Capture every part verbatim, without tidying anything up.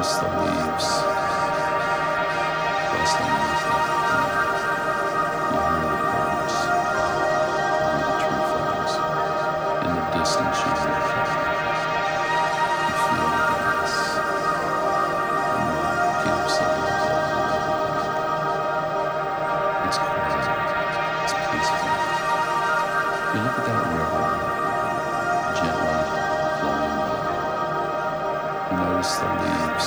notice the leaves rustling with it. You hear the birds, you hear the tree frogs. In the distance you hear the cat. You feel the grass. The mud gives a little bit. It's quiet. It's peaceful. You look at that river gently flowing by. You notice the leaves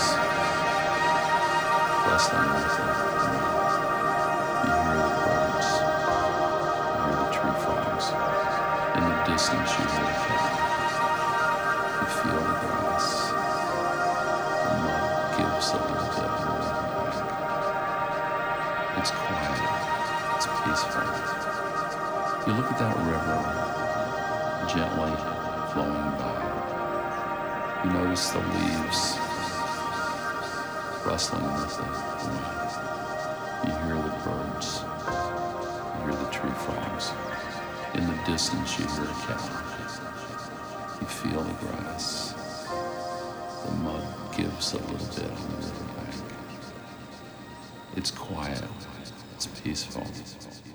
rustling with it. You hear the birds. You hear the tree frogs. In the distance you hear the cat. You feel the grass. The mud gives a little bit of movement back. It's quiet. It's peaceful. You look at that river gently flowing by. You notice the leaves rustling with the wind. You hear the birds. You hear the tree frogs. In the distance you hear a cat. You feel the grass. The mud gives a little bit on the riverbank. It's quiet. It's peaceful.